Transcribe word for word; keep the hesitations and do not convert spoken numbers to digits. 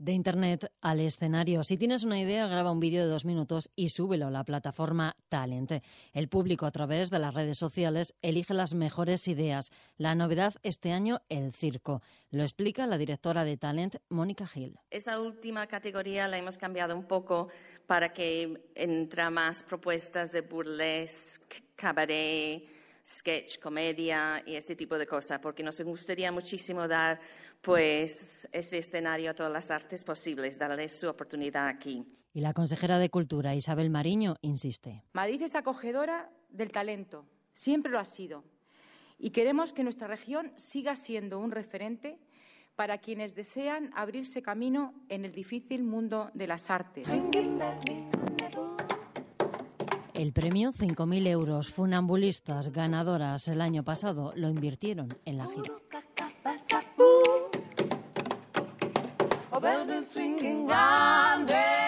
De Internet al escenario. Si tienes una idea, graba un vídeo de dos minutos y súbelo a la plataforma Talent. El público, a través de las redes sociales, elige las mejores ideas. La novedad este año, el circo. Lo explica la directora de Talent, Mónica Gil. Esa última categoría la hemos cambiado un poco para que entre más propuestas de burlesque, cabaret, sketch, comedia y este tipo de cosas, porque nos gustaría muchísimo dar pues ese escenario a todas las artes posibles, darles su oportunidad aquí. Y la consejera de Cultura, Isabel Mariño, insiste. Madrid es acogedora del talento, siempre lo ha sido. Y queremos que nuestra región siga siendo un referente para quienes desean abrirse camino en el difícil mundo de las artes. El premio, cinco mil euros. Funambulistas ganadoras el año pasado lo invirtieron en la gira. Oh, bells been swinging round there.